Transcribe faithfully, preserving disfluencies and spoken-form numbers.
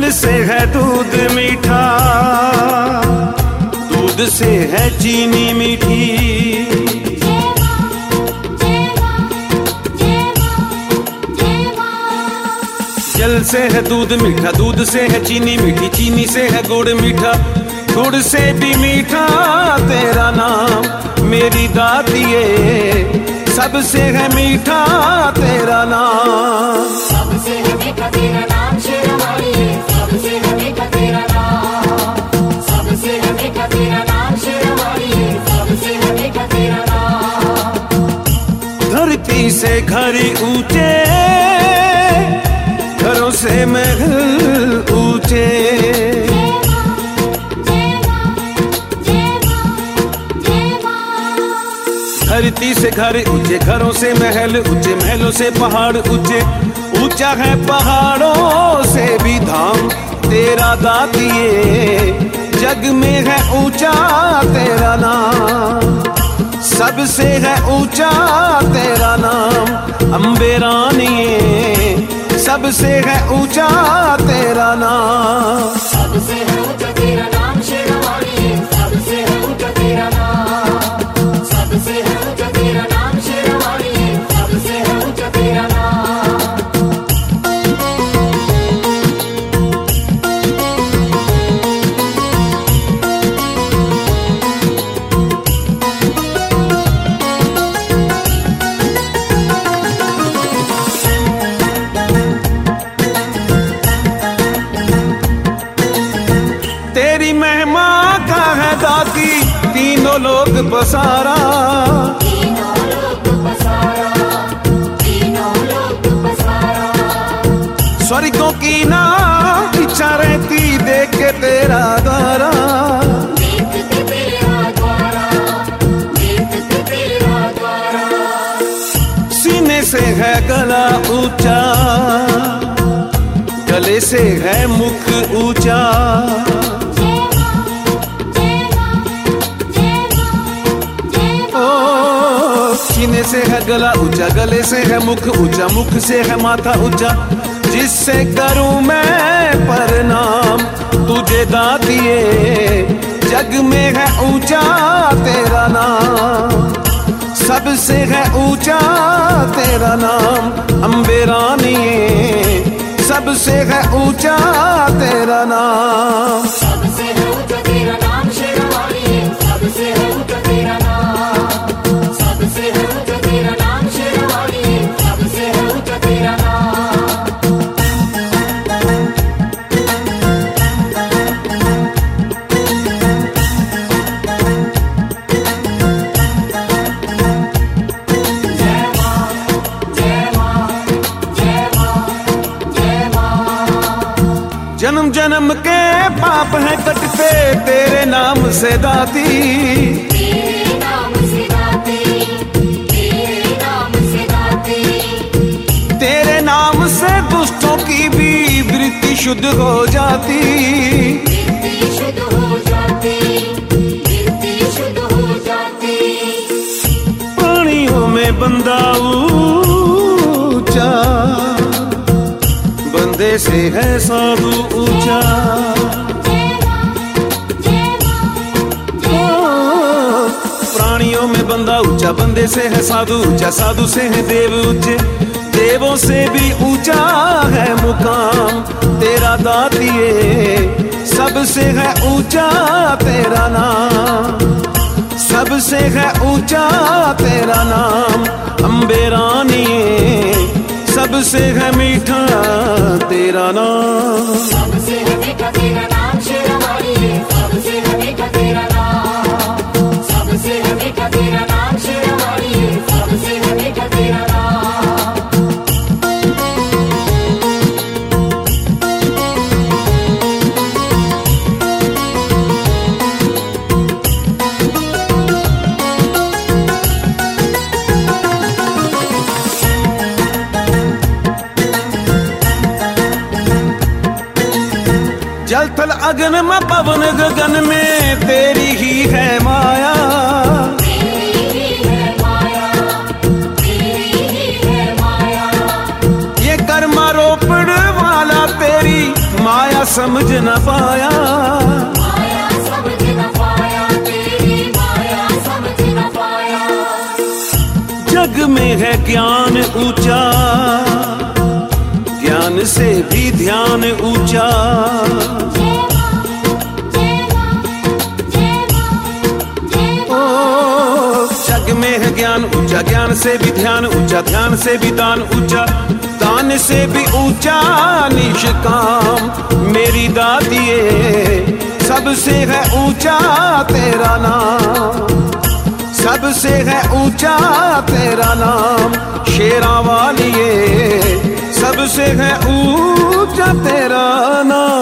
जल से है दूध मीठा, दूध से है चीनी मीठी। जल से है दूध मीठा, दूध से है चीनी मीठी, चीनी से है गुड़ मीठा, गुड़ से भी मीठा तेरा नाम मेरी दादिए, सबसे है मीठा तेरा नाम। सबसे है मीठा तेरा नाम शेरवाली, सबसे है मीठा तेरा नाम, सबसे है मीठा तेरा नाम शेरवाली, सबसे है मीठा तेरा नाम। धरती से घर ऊंचे, घरों से महल ऊंचे। धरती से घर ऊंचे, घरों से महल ऊंचे, महलों से पहाड़ ऊंचे, ऊंचा है पहाड़ों से भी धाम तेरा दातिए, जग में है ऊंचा तेरा नाम, सबसे है ऊंचा तेरा नाम। अम्बे रानिए, सबसे है ऊंचा तेरा नाम। सबसे है ऊंचा तेरा नाम शेरवाली, सबसे है ऊंचा तेरा नाम, सबसे है ऊंचा तेरा नाम शेरवाली, सबसे है ऊंचा तेरा नाम। तेरी महिमा का है दादी तीनों लोग बसारा, तीनों लोग बसारा, तीनों लोग बसारा। स्वर्गों की ना इच्छा रहती देख के तेरा द्वारा, देख के तेरा द्वारा, देख के तेरा द्वारा। सीने से है गला ऊंचा, गले से है मुख ऊंचा। सीने से है गला ऊंचा, गले से है मुख ऊंचा, मुख से है माथा ऊंचा, जिससे करूं मैं प्रणाम तुझे दातिए, जग में है ऊंचा तेरा नाम, सबसे है ऊंचा तेरा नाम। अम्बे रानिए, सबसे है ऊंचा तेरा नाम। सबसे है ऊंचा तेरा नाम शेरवाली, सबसे है ऊंचा तेरा नाम, सबसे है ऊंचा तेरा नाम शेरवाली, सबसे है ऊंचा तेरा नाम। जय मां, जय मां, जय मां, जय मां। जन्म जन्म के पाप हैं कटते तेरे नाम से दाती, तेरे नाम से दाती, तेरे नाम से दाती। तेरे नाम से दुष्टों की भी वृत्ति शुद्ध हो जाती, वृत्ति शुद्ध हो जाती, वृत्ति शुद्ध हो जाती। प्राणियों में बंदा ऊंचा, बंदे से है साधु ऊंचा। प्राणियों में बंदा ऊंचा, बंदे से है साधु ऊंचा, साधु से है देव ऊंचे, देवों से भी ऊंचा है मुकाम तेरा दातिए, सबसे है ऊंचा तेरा नाम, सबसे है ऊंचा तेरा नाम। अम्बे रानिए, सबसे है मीठा तेरा नाम। सबसे है मीठा तेरा नाम शेरवाली, सबसे है मीठा तेरा नाम, सबसे है मीठा तेरा नाम शेरवाली, सबसे है मीठा तेरा नाम। जल थल अगन में पवन गगन में तेरी ही है माया, तेरी ही है माया, तेरी ही है माया। ये कर्मा रोपड़ वाला तेरी माया समझ न पाया, माया समझ न पाया, तेरी माया समझ न पाया। जग में है ज्ञान ऊंचा, ज्ञान से भी ध्यान ऊंचा। जय मां, जय मां, जय मां, जय मां। ओ जग में है ज्ञान ऊंचा, ज्ञान से भी ध्यान ऊंचा, ध्यान से भी दान ऊंचा, दान से भी ऊंचा निष्काम। मेरी दातिए सबसे है ऊंचा तेरा नाम, सबसे है ऊंचा तेरा नाम। शेरा वालिए सबसे है ऊंचा तेरा नाम।